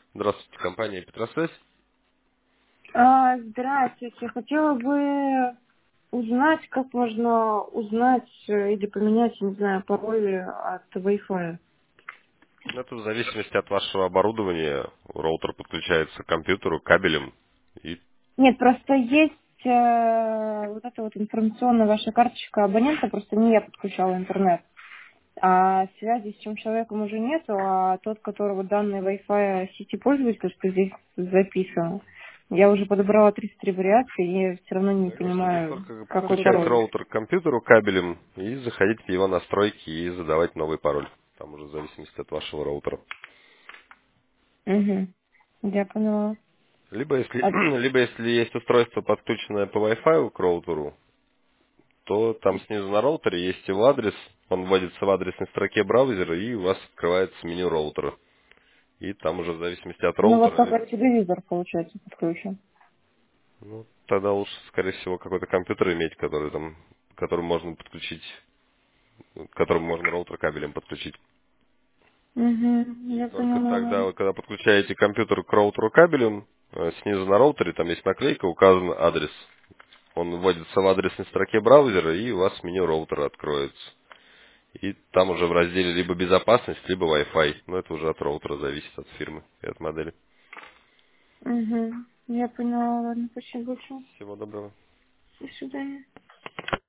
Здравствуйте, компания Петросвязь. Здравствуйте. Хотела бы узнать, как можно узнать или поменять, не знаю, пароль от Wi-Fi. Это в зависимости от вашего оборудования. Роутер подключается к компьютеру кабелем. И Нет, просто есть вот эта вот информационная ваша карточка абонента, просто не я подключала интернет. А связи с этим человеком уже нету, а тот, которого данные Wi-Fi сети пользователя, что здесь записано, я уже подобрала 33 вариации и все равно не конечно, здесь понимаю, только какой подключать пароль. роутер к компьютеру кабелем и заходить в его настройки и задавать новый пароль. Там уже в зависимости от вашего роутера. Угу. Я поняла. Либо если, А, либо если есть устройство, подключенное по Wi-Fi к роутеру, то там снизу на роутере есть его адрес. Он вводится в адресной строке браузера, и у вас открывается меню роутера. И там уже в зависимости от Ну вот роутера. как телевизор, получается, подключен. Ну, тогда лучше, скорее всего, какой-то компьютер иметь, который там, к которому можно подключить, к которому можно роутер кабелем подключить. Угу, И я только тогда, поняла. вот, когда подключаете компьютер к роутеру кабелем, снизу на роутере там есть наклейка, указан адрес. Он вводится в адресной строке браузера, и у вас меню роутера откроется. И там уже в разделе либо безопасность, либо Wi-Fi. Но это уже от роутера зависит, от фирмы и от модели. Угу, я поняла. Ладно, спасибо большое. Всего доброго. До свидания.